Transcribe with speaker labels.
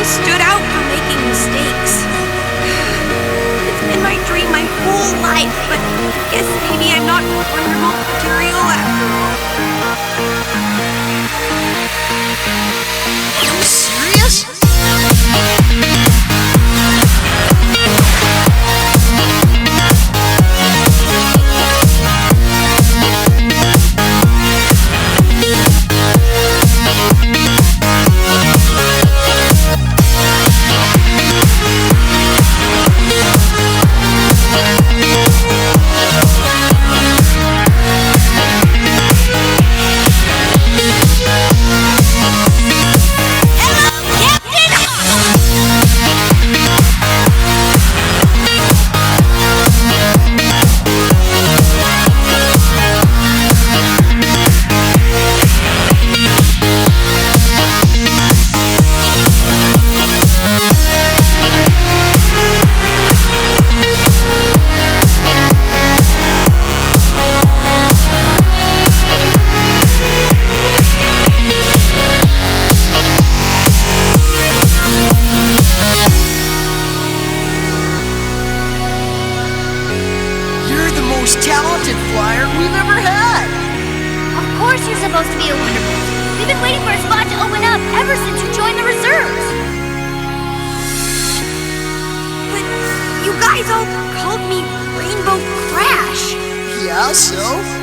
Speaker 1: stood out for making mistakes. It's been my dream my whole life, but I guess maybe I'm not wonderful material after all.
Speaker 2: Are you serious? Talented flyer we've ever had.
Speaker 3: Of course you're supposed to be a Wonderbolt. We've been waiting for a spot to open up ever since you joined the reserves.
Speaker 1: But you guys all called me Rainbow Crash.
Speaker 2: Yeah, so?